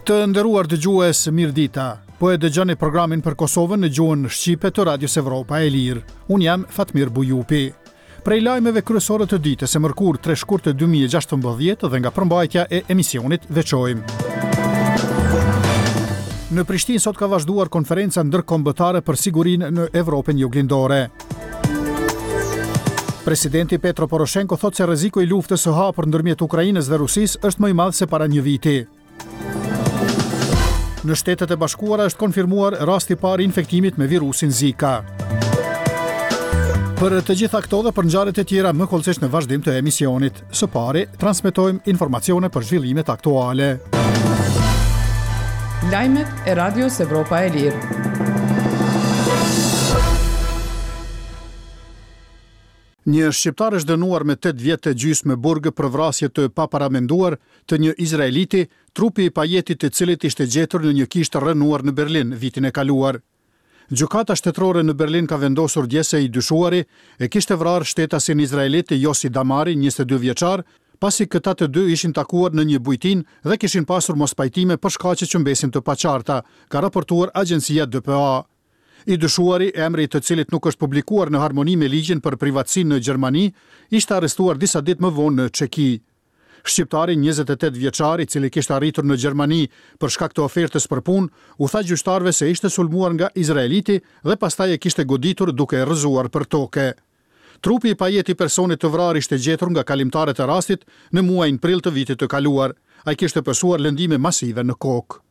Të nderuar dëgjues, mirëdita. Po e dëgjoni programin për Kosovën në gjuhën shqipe të Radios Evropa e Lirë. Unë jam Fatmir Bujupi. Prej lajmeve kryesore të ditës së mërkur 3 shkurt 2016 dhe nga përmbajtja e emisionit veçojmë. Në Prishtinë sot ka vazhduar konferenca ndërkombëtare për sigurinë në Evropën juglindore. Presidenti Petro Poroshenko thotë se rreziku i luftës së hapur ndërmjet Ukrainës dhe Rusisë është më i madh se para një viti. Në Shtetet e Bashkuara është konfirmuar rasti i parë i infektimit me virusin Zika. Për të gjitha këto dhe për ngjarjet e tjera më kollësisht në vazhdim të emisionit. Së pari, transmetojmë informacione për zhvillimet aktuale. Lajmet e Radios Evropa e Lirë. Një shqiptar është dënuar me 8 vjet e gjysmë burg për vrasje të paparamenduar të një izraeliti, trupi i pajetit të cilit ishte gjetur në një kishtë rënuar në Berlin vitin e kaluar. Gjykata shtetërore në Berlin ka vendosur dje se i dyshuari e kishte vrarë shtetasin izraelit Yossi Damari, 22 vjeçar, pasi këta të dy ishin takuar në një bujtin dhe kishin pasur mospajtime për shkaqe që mbesin të paqarta, ka raportuar agjencia DPA. I dyshuari, emri i të cilit nuk është publikuar në harmoni me ligjin për privatësinë në Gjermani, ishte arrestuar disa ditë më vonë në Çeki. Shqiptari 28 vjeçar, i cili kishte arritur në Gjermani për shkak të ofertës për punë, u tha gjyqtarëve se ishte sulmuar nga izraeliti dhe pastaj e kishte goditur duke e rrëzuar për toke. Trupi i pajet i personit të vrarë ishte gjetur nga kalimtarët e rastit në muajin prill të vitit të kaluar. Ai kishte pësuar lëndime masive në kokë.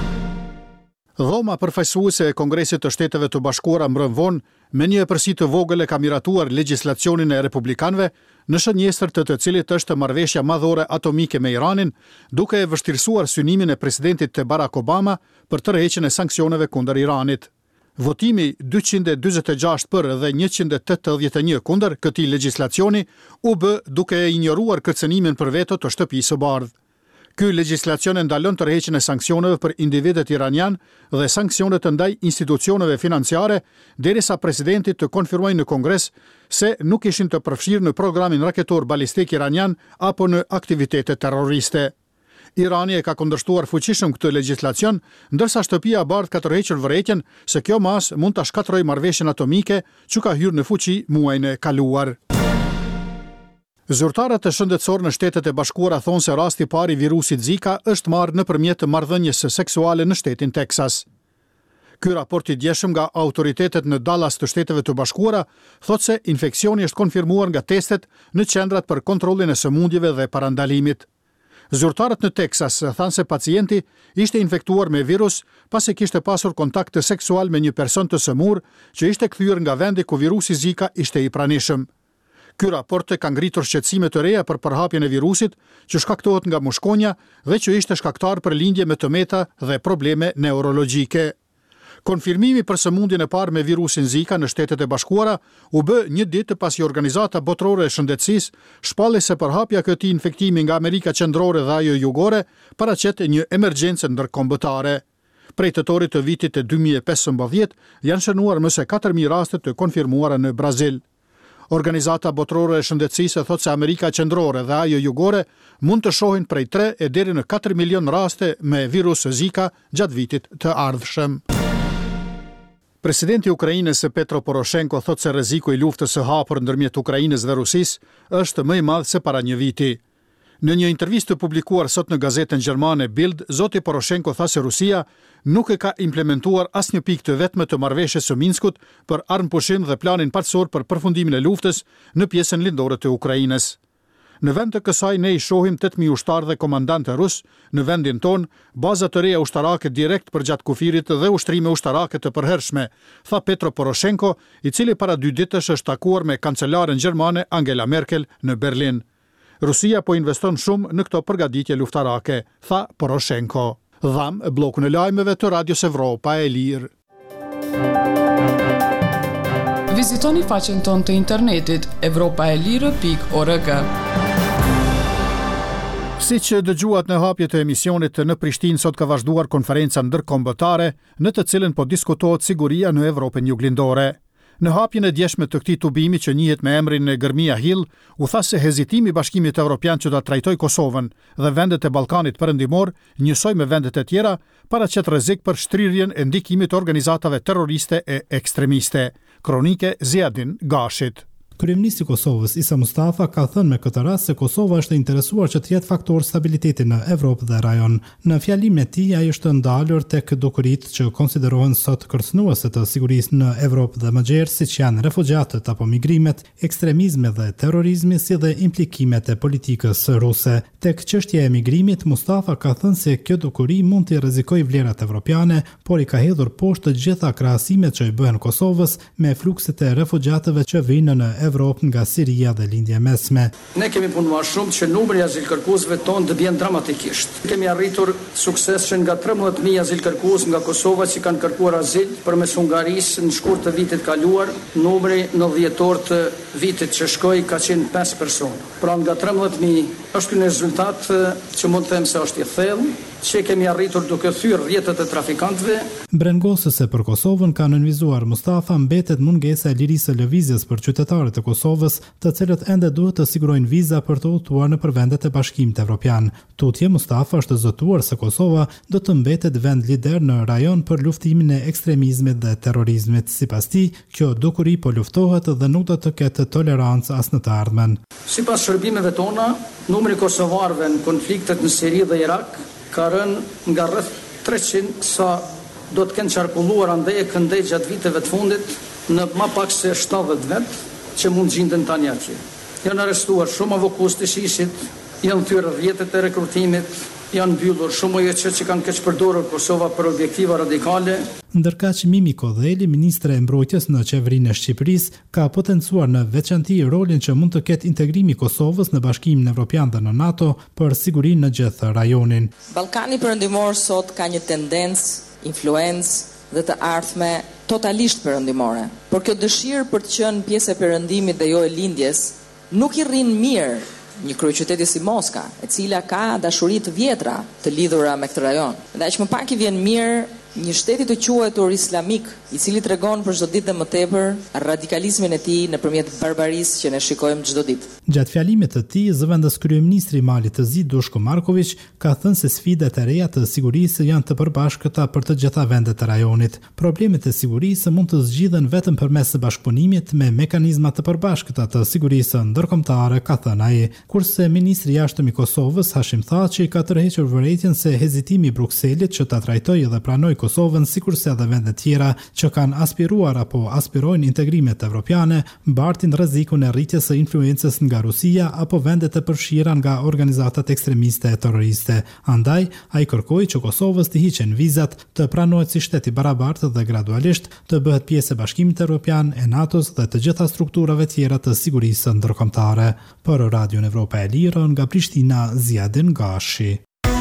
Dhoma përfaqësuese e Kongresit të Shteteve të Bashkuara mbrëm vonë me një epërsi të vogël e ka miratuar legjislacionin e republikanëve në shënjestër të cilit është marrëveshja madhore atomike me Iranin, duke e vështirësuar synimin e presidentit Barack Obama për tërheqjen e sanksioneve kundër Iranit. Votimi 246 për dhe 181 kundër këtij legjislacioni u bë duke e injoruar kërcënimin për veto të Shtëpisë së Bardhë. Ky legjislacion ndalon tërheqjen e sanksioneve për individët iranian dhe sanksionet ndaj institucioneve financiare derisa presidenti të konfirmojë në Kongres se nuk ishin të përfshirë në programin raketor balistik iranian apo në aktivitete terroriste. Irani e ka kundërshtuar fuqishëm këtë legjislacion, ndërsa Shtëpia e Bardhë ka tërhequr vërejtjen se kjo mas mund ta shkatërrojë marrëveshjen atomike që ka hyrë në fuqi muajin e kaluar. Zyrtarët e shëndetësor në Shtetet e Bashkuara thonë se rasti i parë i virusit Zika është marrë nëpërmjet marrëdhënies seksuale në shtetin Texas. Ky raport i djeshëm nga autoritetet në Dallas të Shteteve të Bashkuara thotë se infeksioni është konfirmuar nga testet në qendrat për kontrollin e sëmundjeve dhe parandalimit. Zyrtarët në Texas thanë se pacienti ishte infektuar me virus pasi kishte pasur kontakt seksual me një person të sëmur që ishte kthyer nga vendi ku virusi Zika ishte i pranishëm. Ky raport ka ngritur shqetësime të reja për përhapjen e virusit që shkaktohet nga mushkonja dhe që ishte shkaktar për lindje me tëmeta dhe probleme neurologjike. Konfirmimi për sëmundjen e parë me virusin Zika në Shtetet e Bashkuara u bë një ditë pasi Organizata Botërore e Shëndetësisë shpalli se përhapja e këtij infektimi nga Amerika Qendrore dhe ajo jugore paraqet një emergjencë ndërkombëtare. Prej tetorit të vitit 2015 janë shënuar më se 4000 raste të konfirmuara në Brazil. Organizata Botërore e Shëndetësisë thotë se Amerika Qendrore dhe ajo jugore mund të shohin prej 3 e deri në 4 milion raste me virus Zika gjatë vitit të ardhshëm. Presidenti i Ukrainës Petro Poroshenko thotë se rreziku i luftës së hapur ndërmjet Ukrainës dhe Rusisë është më i madh se para një viti. Në një intervistë publikuar sot në gazetën gjermane Bild, zoti Poroshenko tha se Rusia nuk e ka implementuar asnjë pikë të vetme të marrëveshjes së Minskut për armëpushim dhe planin parsor për përfundimin e luftës në pjesën lindore të Ukrainës. Në vend të kësaj ne i shohim 8000 ushtarë dhe komandantë rus në vendin ton, baza të reja ushtarake direkt për gjatë kufirit dhe ushtrime ushtarake të përhershme, tha Petro Poroshenko, i cili para 2 ditësh është takuar me kancelaren gjermane Angela Merkel në Berlin. Rusia po investon shumë në këto përgatitje luftarake, tha Poroshenko. Dham blokun e lajmeve të Radios Evropa e Lirë. Vizitoni faqen tonë të internetit evropaelire.org. Siç dëgjuat në hapje të emisionit, në Prishtinë sot ka vazhduar konferenca ndërkombëtare në të cilën po diskutohet siguria në Evropën juglindore. Në hapjen e djeshme të këtij tubimi që njihet me emrin e Gërmia Hill, u tha se hezitimi i Bashkimit Evropian që ta trajtojë Kosovën dhe vendet e Ballkanit Perëndimor njësoj me vendet e tjera paraqet rrezik për shtrirjen e ndikimit të organizatave terroriste e ekstremiste. Kronike Ziadin Gashit. Kryeministri i Kosovës Isa Mustafa ka thënë me këtë rast se Kosova është e interesuar që të jetë faktor stabiliteti në Evropë dhe rajon. Në fjalimin e tij ai është ndalur tek dukuritë që konsiderohen sot kërcënuese të sigurisë në Evropë dhe më gjerë, siç janë refugjatët apo migrimet, ekstremizmi dhe terrorizmi, si dhe implikimet e politikës ruse. Tek çështja e migrimit, Mustafa ka thënë se kjo dukuri mund të rrezikojë vlerat evropiane, por i ka hedhur poshtë të gjitha krahasimet që i bëhen Kosovës me flukset e refugjatëve që vinë në Evropë nga Siria dhe lindja mesme. Ne kemi punuar shumë që numri i azilkërkuesve tonë të bjen dramatikisht. Kemi arritur sukses që nga 13.000 azilkërkues nga Kosova që kanë kërkuar azil përmes Hungarisë në shkurt të vitit kaluar, numri në dhjetor të vitit që shkoi ka qenë 5 persona. Pra nga 13.000 është një rezultat që mund të them se është i thellë, që kemi arritur duke thyrë rrjetet e trafikantëve. Brengosëse për Kosovën ka nënvizuar Mustafa, mbetet mungesa e lirisë së lëvizjes për qytetarët e Kosovës, të cilët ende duhet të sigurojnë viza për të udhëtuar nëpër vendet e Bashkimit Evropian. Tutje Mustafa është zëtuar se Kosova do të mbetet vend lider në rajon për luftimin e ekstremizmit dhe terrorizmit. Sipas tij, kjo dukuri po luftohet dhe nuk do të ketë tolerancë as në të ardhmen. Sipas shërbimeve tona, numri i kosovarëve në konfliktet në Siri dhe Irak ka rënë nga rreth 300 sa do të kenë qarkulluar andej e këndej gjatë viteve të fundit në më pak se 70 vet që mund gjinden tani atje. Janë arrestuar shumë avokues të ISIS-it, janë thyrë rrjetet e rekrutimit, janë mbyllur shumë OJC që kanë keq përdorur Kosova për objektiva radikale. Ndërkaq Mimi Kodheli, ministre e mbrojtjes në qeverinë e Shqipërisë, ka potencuar në veçanti rolin që mund të ketë integrimi i Kosovës në Bashkimin Evropian dhe në NATO për sigurinë në gjithë rajonin. Ballkani Perëndimor sot ka një tendencë, influencë dhe të ardhme totalisht perëndimore. Por kjo dëshirë për të qenë pjesë e perëndimit dhe jo e lindjes nuk i rrin mirë një kryeqyteti si Moska, e cila ka dashuri të vjetra të lidhura me këtë rajon. Dhe aq më pak i vjen mirë një shteti të quajtur islamik, i cili tregon për çdo ditë më tepër radikalizmin e tij nëpërmjet barbarisë që ne shikojmë çdo ditë. Gjatë fjalimit të tij, zëvendës kryeministri i Malit të Zi Dushko Marković ka thënë se sfidat e reja të sigurisë janë të përbashkëta për të gjitha vendet e rajonit. Problemet e sigurisë mund të zgjidhen vetëm përmes bashkëpunimit me mekanizma të përbashkëta të sigurisë ndërkombëtare, ka thënë ai. Kurse ministri i jashtëm i Kosovës Hashim Thaçi ka tërhequr vërejtjen se hezitimi i Brukselit që ta trajtojë dhe pranojë Kosovën sikurse edhe vende tjera që kanë aspiruar apo aspirojnë integrimet evropiane, mbartin rrezikun e rritjes së influencës nga Rusia apo vendet e përfshira nga organizatat ekstremiste e terroriste. Andaj, ai kërkoi që Kosovës të hiqen vizat, të pranohet si shtet i barabartë dhe gradualisht të bëhet pjesë e Bashkimit Evropian, e NATO-s dhe të gjitha strukturave tjera të sigurisë ndërkombëtare. Për Radion Evropa e Lirë, nga Prishtina, Ziadin Gashi.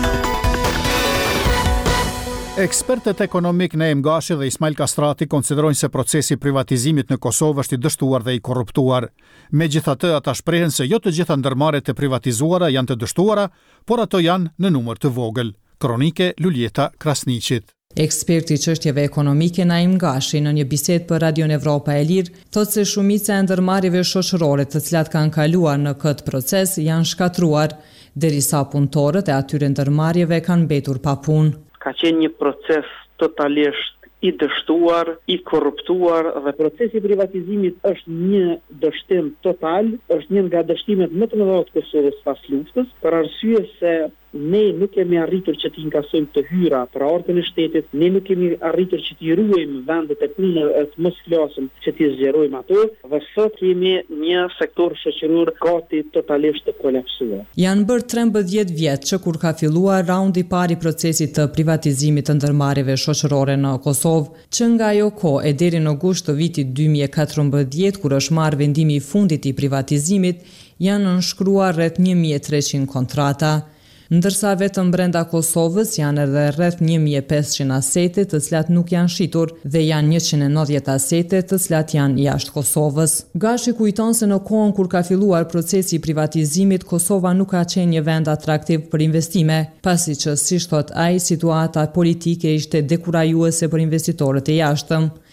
Ekspertët ekonomik Naim Gashi dhe Ismail Kastrati konsiderojnë se procesi i privatizimit në Kosovë është i dështuar dhe i korruptuar. Megjithatë, ata shprehen se jo të gjitha ndërmarrjet e privatizuara janë të dështuara, por ato janë në numër të vogël. Kronike Luljeta Krasniqit. Eksperti i çështjeve ekonomike Naim Gashi në një bisedë për Radion Evropa e Lirë thotë se shumica e ndërmarrjeve shoqërore të cilat kanë kaluar në këtë proces janë shkatruar, derisa punëtorët e atyre ndërmarrjeve kanë mbetur pa punë. Ka qenë një proces totalisht i dështuar, i korruptuar dhe procesi i privatizimit është një dështim total, është një nga dështimet më të mëdha të Kosovës pas luftës, për arsye se ne nuk kemi arritur që të inkasojmë të hyra për orën e shtetit, ne nuk kemi arritur që të ruajmë vendet e punës, të mos flasim që të zgjerojmë ato, dhe sot kemi një sektor shoqëror gati totalisht të kolapsuar. Janë bërë 13 vjet që kur ka filluar raundi i parë i procesit të privatizimit të ndërmarrjeve shoqërore në Kosovë, që nga ajo kohë e deri në gusht të vitit 2014, kur është marrë vendimi i fundit i privatizimit, janë nënshkruar rreth 1300 kontrata. Ndërsa vetëm brenda Kosovës janë edhe rreth 1500 asete të cilat nuk janë shitur dhe janë 190 asete të cilat janë jashtë Kosovës. Gashi kujton se në kohën kur ka filluar procesi i privatizimit, Kosova nuk ka qenë një vend atraktiv për investime, pasi që, siç thot ai, situata politike ishte dekurajuese për investitorët e jashtëm.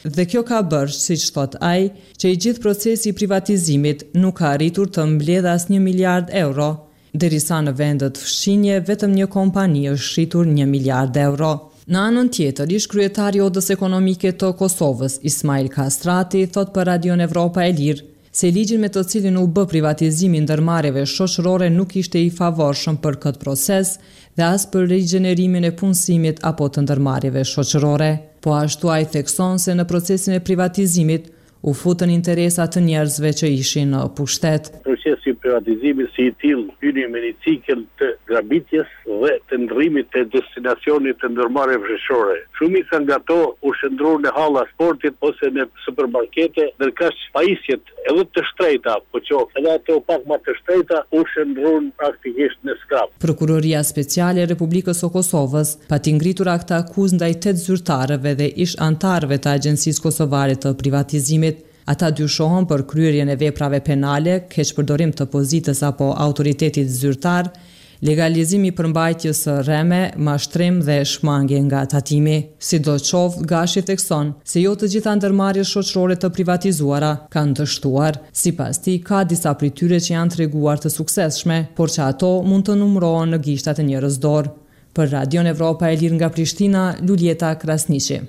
Dhe kjo ka bërë, siç thot ai, që i gjithë procesi i privatizimit nuk ka arritur të mbledhë as 1 miliard euro, derisa në vendet fshinje vetëm një kompani është shritur 1 miliard euro. Në anën tjetër, ish kryetari i Odës Ekonomike të Kosovës, Ismail Kastrati, thot për Radion Evropa e Lirë se ligjin me të cilin u bë privatizimi ndërmarrjeve shoqërore nuk ishte i favorshëm për këtë proces dhe as për rigjenerimin e punësimit apo të ndërmarrjeve shoqërore. Po ashtu ai thekson se në procesin e privatizimit u futën interesa të njerëzve që ishin në pushtet. Procesi i privatizimit si i tillë hyni me një cikël të grabitjes dhe të ndrrimit të destinacionit të ndërmarrjeve shoqërore. Shumica nga ato u shndruan në halla sportit ose në supermarkete, ndërkaq pajisjet edhe të shtrejta, po qoftë edhe ato pak më të shtrejta u shndruan praktikisht në skrap. Prokuroria Speciale e Republikës së Kosovës pati ngritur akta akuzë ndaj 8 zyrtarëve dhe ish antarëve të Agjencisë Kosovare të Privatizimit. Ata dyshohen për kryerjen e veprave penale, keqpërdorim të pozitës apo autoritetit zyrtar, legalizimi i përmbajtjes së rreme, mashtrim dhe shmangje nga tatimi. Sidoqoftë, Gashi thekson se jo të gjitha ndërmarrjet shoqërore të privatizuara kanë dështuar. Sipas tij, ka disa prej tyre që janë treguar të suksesshme, por që ato mund të numërohen në gishtat e njerëz dorë. Për Radion Evropa e Lirë nga Prishtina, Luljeta Krasniqi.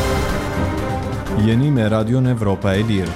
Jeni me Radion Evropa e Lirë.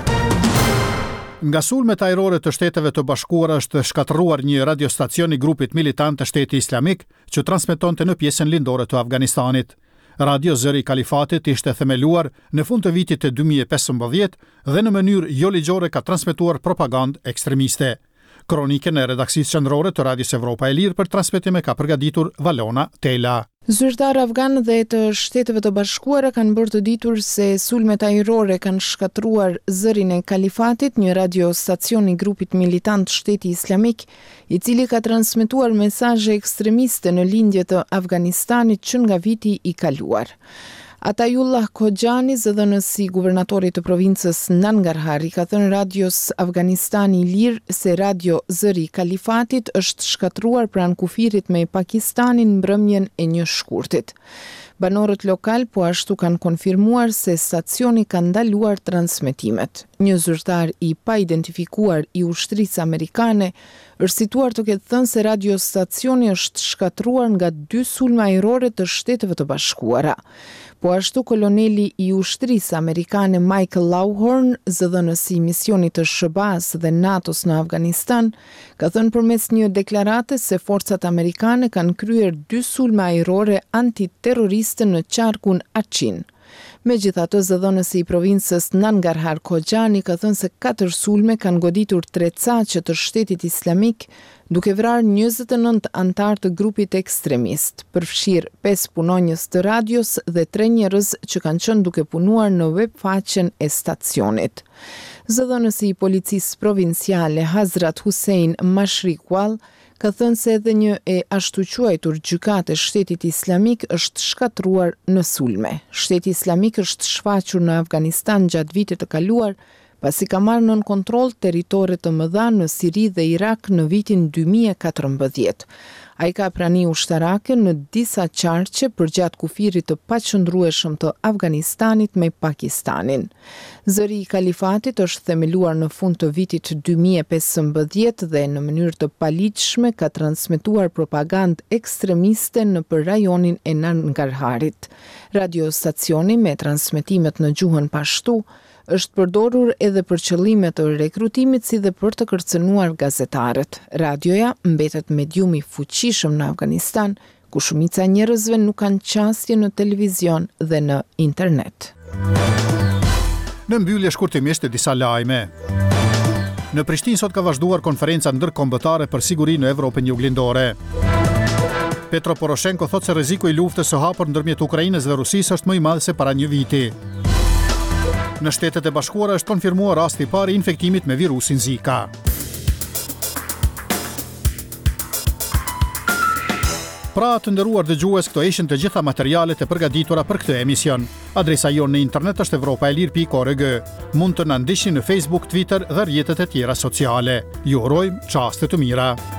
Nga sulmet ajrore të Shteteve të Bashkuara është shkatëruar një radiostacion i grupit militant të Shteti Islamik që transmetonte në pjesën lindore të Afganistanit. Radio Zëri i Kalifatit ishte themeluar në fund të vitit të 2015 dhe në mënyrë jo ligjore ka transmetuar propagandë ekstremiste. Kronikën e redaksisë qendrore të Radios Evropa e Lirë për transmetime ka përgatitur Valona Tela. Zyrtarë afganë dhe të Shteteve të Bashkuara kanë bërë të ditur se sulmet ajrore kanë shkatruar Zërin e Kalifatit, një radiostacion i grupit militant Shteti Islamik, i cili ka transmetuar mesazhe ekstremiste në lindje të Afganistanit që nga viti i kaluar. Atayullah Kojani, zëdhënësi i guvernatorit të provincës Nangarhar, i ka thënë Radios Afganistani i Lirë se Radio Zëri i Kalifatit është shkatruar pranë kufirit me Pakistanin mbrëmjen e një shkurtit. Banorët lokal po ashtu kanë konfirmuar se stacioni ka ndaluar transmetimet. Një zyrtar i pa identifikuar i ushtrisë amerikane është situar të ketë thënë se radiostacioni është shkatruar nga 2 sulme ajrore të Shteteve të Bashkuara. Po ashtu koloneli i ushtrisë amerikane Michael Lawhorn, zëdhënësi i misionit të SHBA-s dhe NATO-s në Afganistan, ka thënë përmes një deklarate se forcat amerikane kanë kryer 2 sulme ajrore antiterroriste në qarkun Achin. Megjithatë, zëdhënësi i provincës Nangarhar Kojani ka thënë se 4 sulme kanë goditur 3 caqe të Shtetit Islamik, duke vrarë 29 antar të grupit ekstremist, përfshirë 5 punonjës të radios dhe 3 njerëz që kanë qenë duke punuar në webfaqen e stacionit. Zëdhënësi i policisë provinciale Hazrat Hussein Mashriqwal ka thënë se edhe një e ashtu quajtur gjykate Shtetit Islamik është shkatruar në sulme. Shteti Islamik është shfaqur në Afganistan gjatë vitit të kaluar, pasi ka marrë nën kontroll territore të mëdha në Siri dhe Irak në vitin 2014. Ai ka prani ushtarake në disa qarqe përgjatë kufirit të paqëndrueshëm të Afganistanit me Pakistanin. Zëri i Kalifatit është themeluar në fund të vitit 2015 dhe në mënyrë të paligjshme ka transmetuar propagandë ekstremiste në për rajonin e Nangarharit. Radiostacioni me transmetimet në gjuhën pashtu është përdorur edhe për qëllime të rekrutimit si dhe për të kërcënuar gazetarët. Radioja mbetet medium i fuqishëm në Afganistan, ku shumica e njerëzve nuk kanë qasje në televizion dhe në internet. Në mbyllje shkurtimisht e disa lajme. Në Prishtinë sot ka vazhduar konferenca ndërkombëtare për siguri në Evropën Juglindore. Petro Poroshenko thotë se rreziku i luftës së hapur ndërmjet Ukrainës dhe Rusisë është më i madh se para një viti. Në Shtetet e Bashkuara është konfirmuar rasti i parë i infektimit me virusin Zika. Pra të nderuar dëgjues, këto ishin të gjitha materialet e përgatitura për këtë emision. Adresa jonë në internet është evropaelir.org. Mund të na ndiqni në Facebook, Twitter dhe rrjetet e tjera sociale. Ju urojmë çaste të mira.